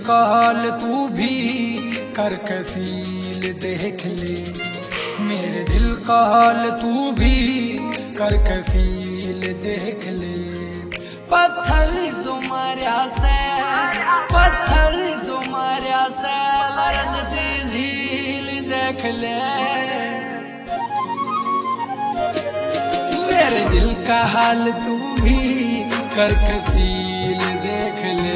का हाल तू भी करके फील देख ले, मेरे दिल का हाल तू भी करके फील देख ले। पत्थर जो मारिया से, पत्थर जो मारिया से लरजती झील देख ले, मेरे दिल का हाल तू भी करके फील देख ले।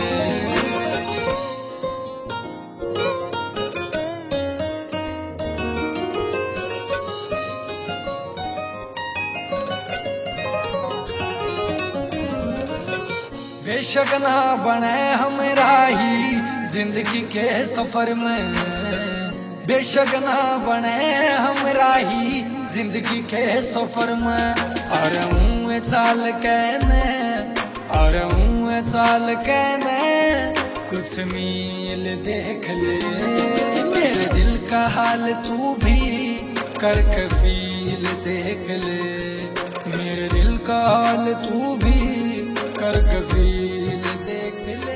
बेशक ना बने हम राही जिंदगी के सफर में, बेशक ना बने हम राही जिंदगी के सफर में। और हूँ चाल कहने, और हूँ चाल कहने कुछ मील देख ले, मेरे दिल का हाल तू भी करके फील देख ले, मेरे दिल का हाल तू भी करके फील देख ले।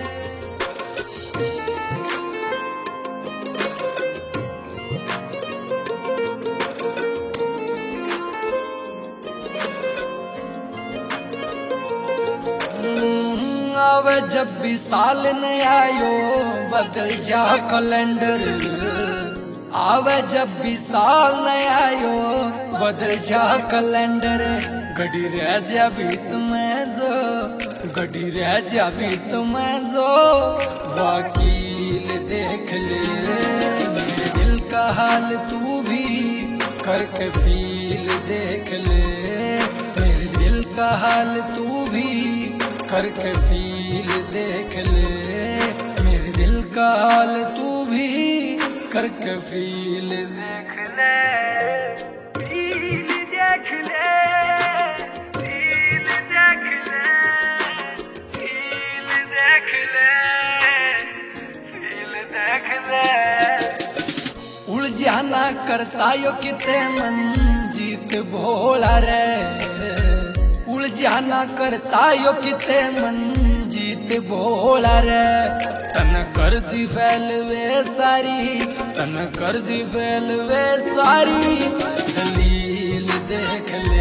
आवे जब भी साल नया आयो बदल जा कैलेंडर, आवे जब भी साल नया आयो बदल जा कैलेंडर। घड़ी रह जा भी तुम्हें जो, घड़ी रह जा भी तुम्हें जो वकील देख ले, मेरे दिल का हाल तू भी करके फील देख ले, मेरे दिल का हाल तू भी करके फील देख ले, मेरे दिल का हाल तू भी करके फील देख ले, फील देख ले, फील देख ले, फील देख ले, फील देख ले। उलझाना करता यो किते मन जीत भोला रे, उलझाना करता यो किते मन जीत भोला रे। तन कर दी फैल वे सारी, तन कर दी फैल वे सारी दलील देख ले,